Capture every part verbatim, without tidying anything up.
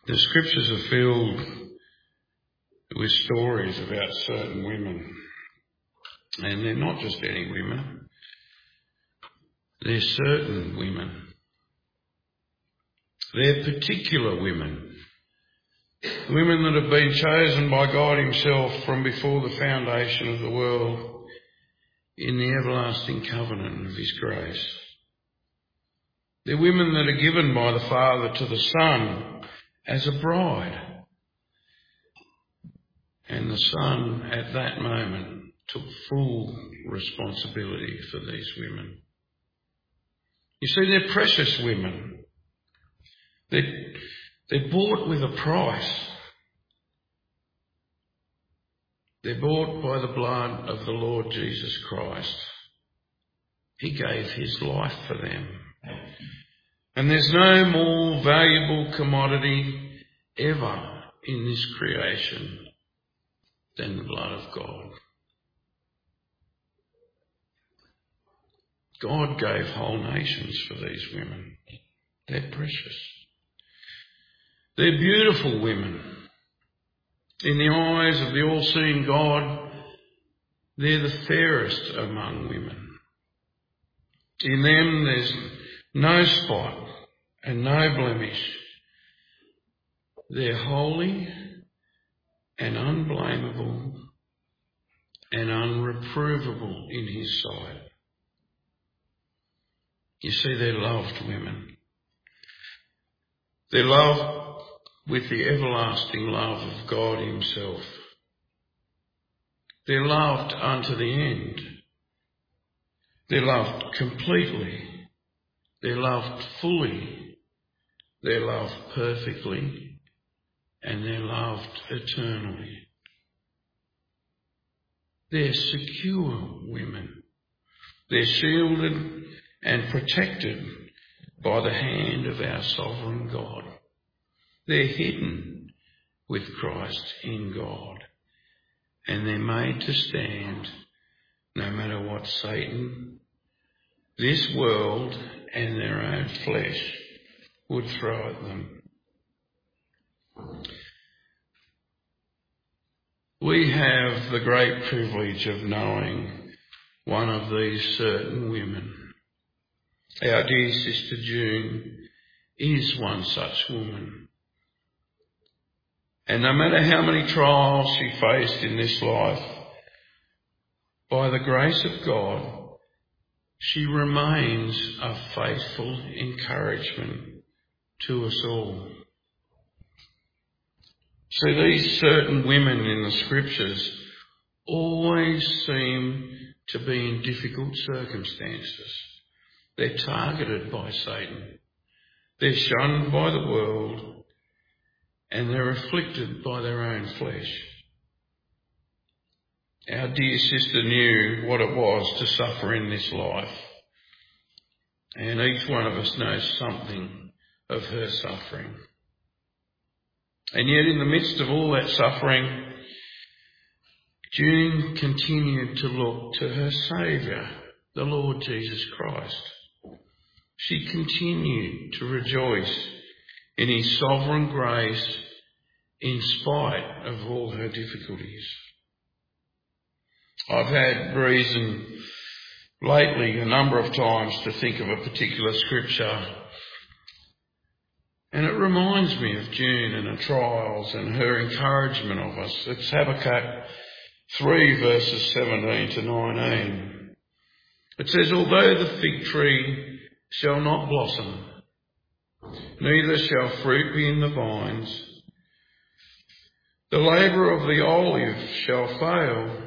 The scriptures are filled with stories about certain women. And they're not just any women. They're certain women. They're particular women. Women that have been chosen by God himself from before the foundation of the world in the everlasting covenant of his grace. They're women that are given by the Father to the Son as a bride. And the Son at that moment took full responsibility for these women. You see, they're precious women. They're, they're bought with a price. They're bought by the blood of the Lord Jesus Christ. He gave his life for them. And there's no more valuable commodity ever in this creation than the blood of God. God gave whole nations for these women. They're precious. They're beautiful women. In the eyes of the all-seeing God, they're the fairest among women. In them there's no spot and no blemish. They're holy and unblameable and unreprovable in his sight. You see, they're loved women. They're loved with the everlasting love of God himself. They're loved unto the end. They're loved completely. They're loved fully. They're loved perfectly. And they're loved eternally. They're secure women. They're shielded and protected by the hand of our sovereign God. They're hidden with Christ in God. And they're made to stand no matter what Satan, this world, and their own flesh would throw at them. We have the great privilege of knowing one of these certain women. Our dear sister June is one such woman. And no matter how many trials she faced in this life, by the grace of God, she remains a faithful encouragement to us all. See, these certain women in the scriptures always seem to be in difficult circumstances. They're targeted by Satan. They're shunned by the world. And they're afflicted by their own flesh. Our dear sister knew what it was to suffer in this life. And each one of us knows something of her suffering. And yet in the midst of all that suffering, June continued to look to her Saviour, the Lord Jesus Christ. She continued to rejoice in his sovereign grace in spite of all her difficulties. I've had reason lately a number of times to think of a particular scripture, and it reminds me of June and her trials and her encouragement of us. It's Habakkuk three verses seventeen to nineteen. It says, although the fig tree shall not blossom, neither shall fruit be in the vines, the labour of the olive shall fail,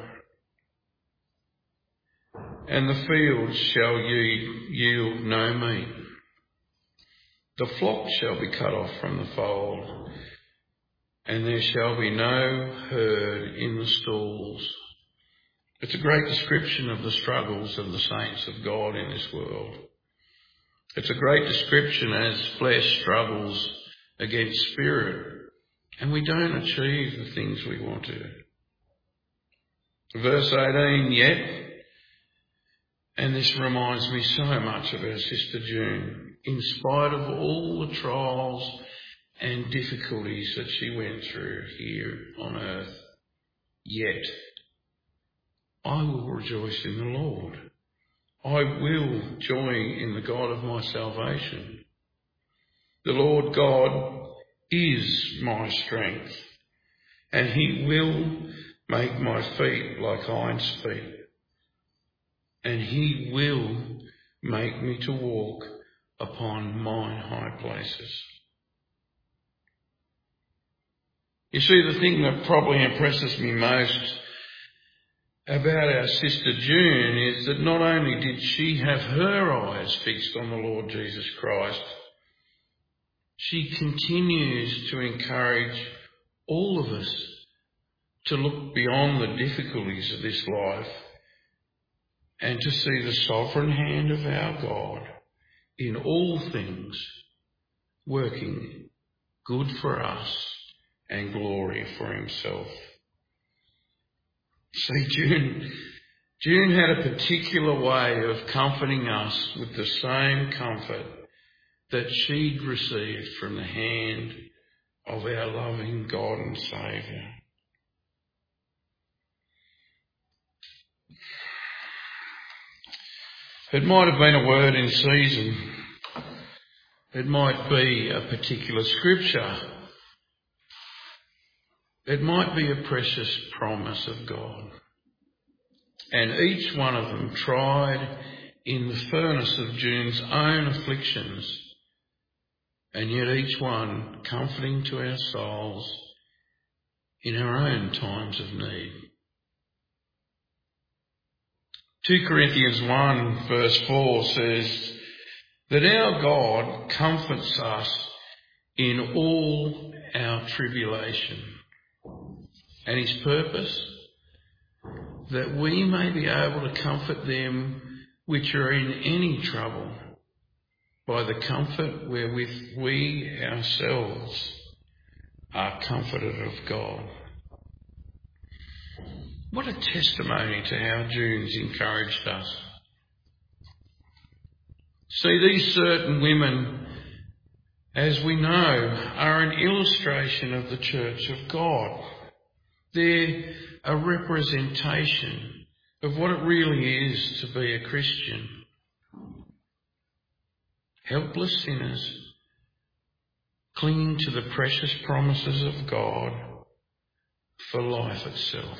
and the fields shall yield no meat. The flock shall be cut off from the fold, and there shall be no herd in the stalls. It's a great description of the struggles of the saints of God in this world. It's a great description as flesh struggles against spirit, and we don't achieve the things we want to. Verse eighteen, yet, and this reminds me so much of our sister June, in spite of all the trials and difficulties that she went through here on earth. Yet, I will rejoice in the Lord. I will join in the God of my salvation. The Lord God is my strength, and he will make my feet like hinds' feet, and he will make me to walk upon mine high places. You see, the thing that probably impresses me most about our sister June is that not only did she have her eyes fixed on the Lord Jesus Christ, she continues to encourage all of us to look beyond the difficulties of this life and to see the sovereign hand of our God in all things, working good for us and glory for himself. See, June, June had a particular way of comforting us with the same comfort that she'd received from the hand of our loving God and Saviour. It might have been a word in season. It might be a particular scripture. It might be a precious promise of God. And each one of them tried in the furnace of June's own afflictions, and yet each one comforting to our souls in our own times of need. two Corinthians one verse four says that our God comforts us in all our tribulation. And his purpose, that we may be able to comfort them which are in any trouble by the comfort wherewith we ourselves are comforted of God. What a testimony to how June's encouraged us. See, these certain women, as we know, are an illustration of the Church of God. They're a representation of what it really is to be a Christian. Helpless sinners clinging to the precious promises of God for life itself.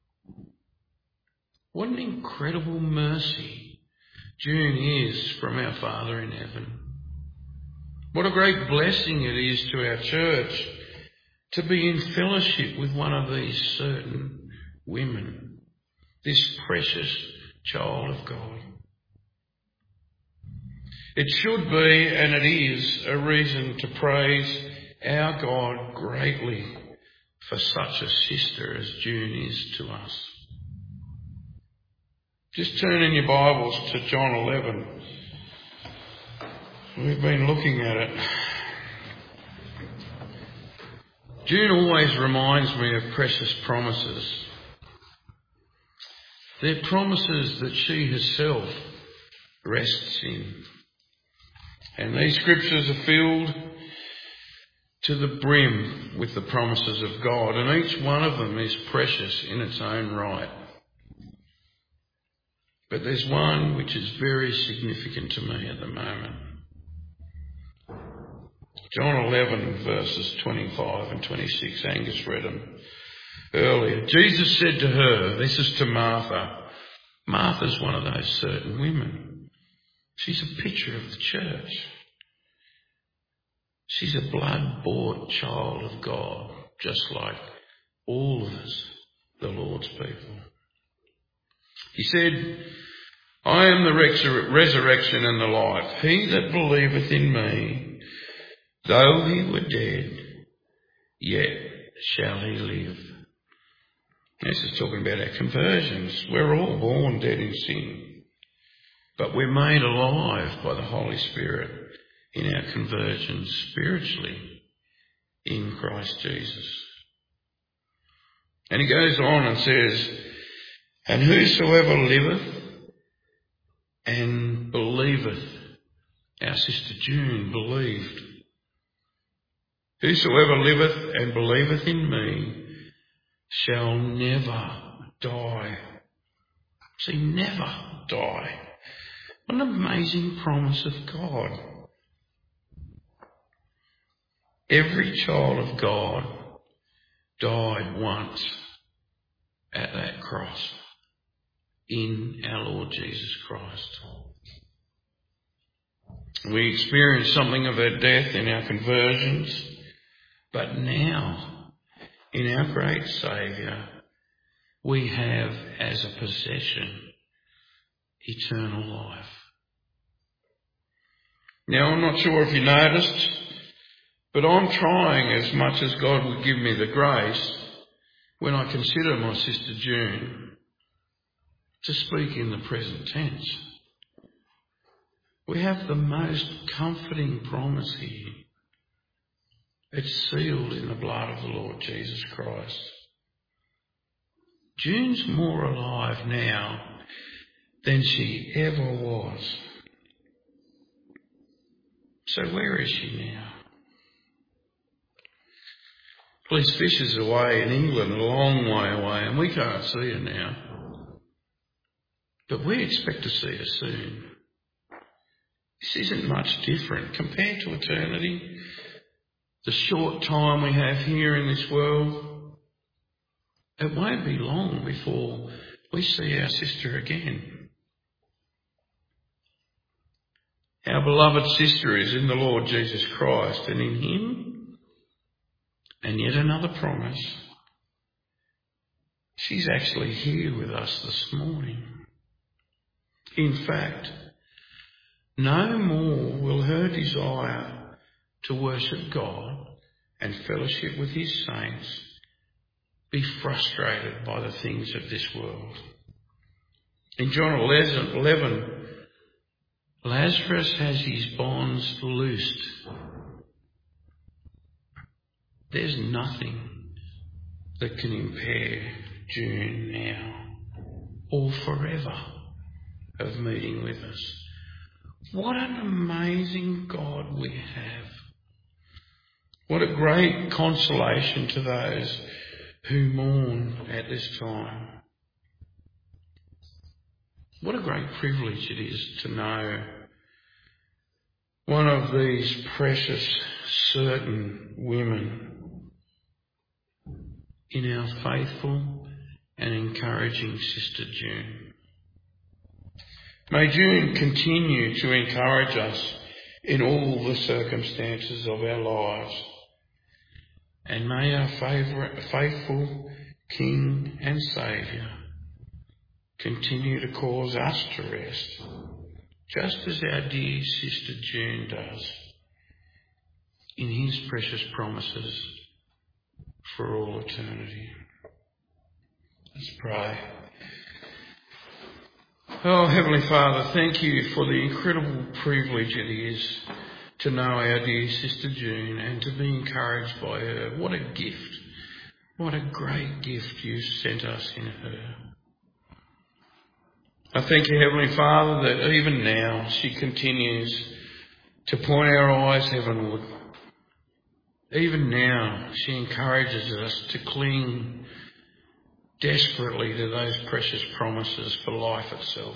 What an incredible mercy June is from our Father in heaven. What a great blessing it is to our church to be in fellowship with one of these certain women, this precious child of God. It should be, and it is, a reason to praise our God greatly for such a sister as June is to us. Just turn in your Bibles to John eleven. We've been looking at it. June always reminds me of precious promises. They're promises that she herself rests in. And these scriptures are filled to the brim with the promises of God, and each one of them is precious in its own right. But there's one which is very significant to me at the moment. John eleven verses twenty-five and twenty-six, Angus read them earlier. Jesus said to her, this is to Martha. Martha's one of those certain women. She's a picture of the church. She's a blood-bought child of God, just like all of us, the Lord's people. He said, I am the resur- resurrection and the life. He that believeth in me, though he were dead, yet shall he live. This is talking about our conversions. We're all born dead in sin, but we're made alive by the Holy Spirit in our conversions spiritually in Christ Jesus. And he goes on and says, and whosoever liveth and believeth, our sister June believed, Whosoever liveth and believeth in me shall never die. See, never die. What an amazing promise of God. Every child of God died once at that cross in our Lord Jesus Christ. We experienced something of our death in our conversions, but now, in our great Saviour, we have as a possession eternal life. Now, I'm not sure if you noticed, but I'm trying as much as God would give me the grace when I consider my sister June to speak in the present tense. We have the most comforting promise here. It's sealed in the blood of the Lord Jesus Christ. June's more alive now than she ever was. So where is she now? Police Fisher's away in England, a long way away, and we can't see her now. But we expect to see her soon. This isn't much different compared to eternity. The short time we have here in this world, it won't be long before we see our sister again. Our beloved sister is in the Lord Jesus Christ and in him. And yet another promise. She's actually here with us this morning. In fact, no more will her desire to worship God and fellowship with his saints be frustrated by the things of this world. In John eleven, Lazarus has his bonds loosed. There's nothing that can impair June now or forever of meeting with us. What an amazing God we have. What a great consolation to those who mourn at this time. What a great privilege it is to know one of these precious, certain women in our faithful and encouraging sister June. May June continue to encourage us in all the circumstances of our lives. And may our favourite, faithful King and Saviour continue to cause us to rest, just as our dear sister June does, in his precious promises for all eternity. Let's pray. Oh, Heavenly Father, thank you for the incredible privilege it is to know our dear sister June and to be encouraged by her. What a gift. What a great gift you sent us in her. I thank you, Heavenly Father, that even now she continues to point our eyes heavenward. Even now she encourages us to cling desperately to those precious promises for life itself.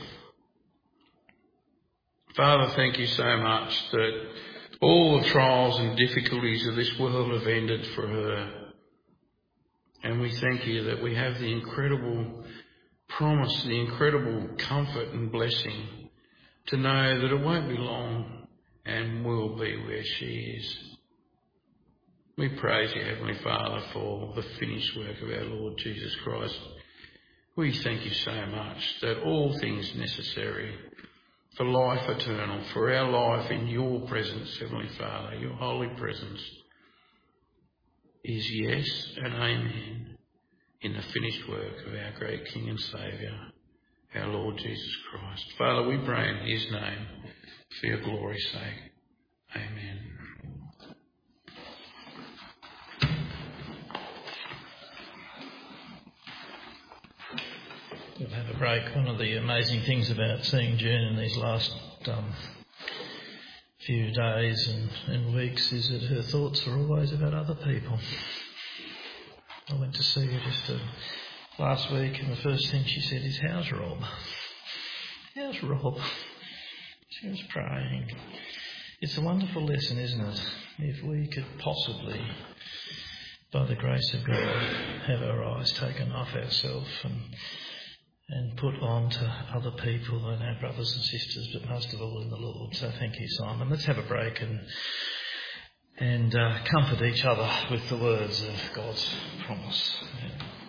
Father, thank you so much that all the trials and difficulties of this world have ended for her. And we thank you that we have the incredible promise, the incredible comfort and blessing to know that it won't be long and will be where she is. We praise you, Heavenly Father, for the finished work of our Lord Jesus Christ. We thank you so much that all things necessary for life eternal, for our life in your presence, Heavenly Father, your holy presence, is yes and amen in the finished work of our great King and Saviour, our Lord Jesus Christ. Father, we pray in his name for your glory's sake. Amen. We'll have a break. One of the amazing things about seeing June in these last um, few days and, and weeks is that her thoughts are always about other people. I went to see her just uh, last week, and the first thing she said is, "How's Rob? How's Rob?" She was praying. It's a wonderful lesson, isn't it? If we could possibly, by the grace of God, have our eyes taken off ourselves and and put on to other people and our brothers and sisters, but most of all in the Lord. So thank you, Simon. Let's have a break and and uh, comfort each other with the words of God's promise. Yeah.